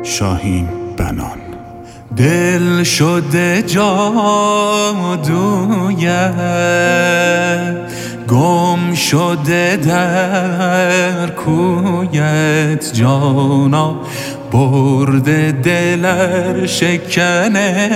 شاهین بنان. دل شده جادویت، گم شده در کویت، جانا برده دلر شکنه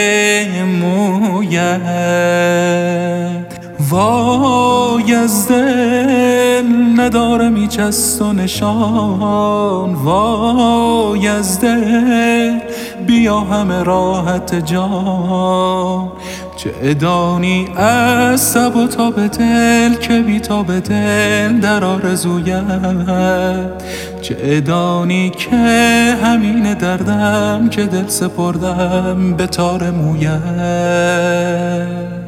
مویت. وای از دل ندارم هیچ از تو نشان، وای از دل بیا همه راحت جان. چه دانی از سب و تاب دل که بی تاب دل در آرزویت، چه دانی که همین دردم که دل سپردم به تار مویت.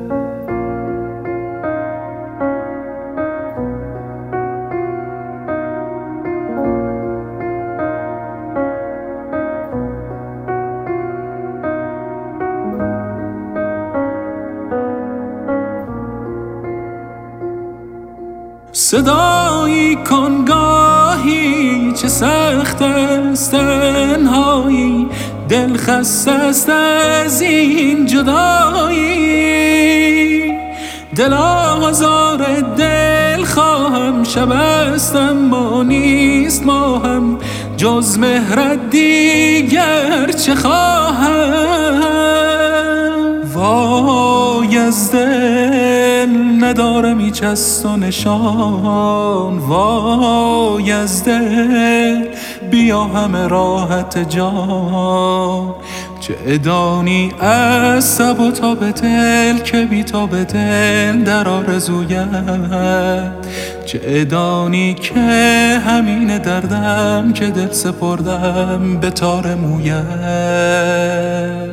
صدایی کن گاهی چه سخت است تنهایی، دل خسته است از این جدایی. دل آزار دل خواهم، شب است اما نیست ماهم، جز مهرت دیگر چه خواهم. وای از دل ندارم هیچ از تو نشان، وای از دل بیا همه راحت جان. چه دانی از سب و تاب دل که بی تاب دل در آرزویت، چه دانی که همین دردم که دل سپردم به تار مویت.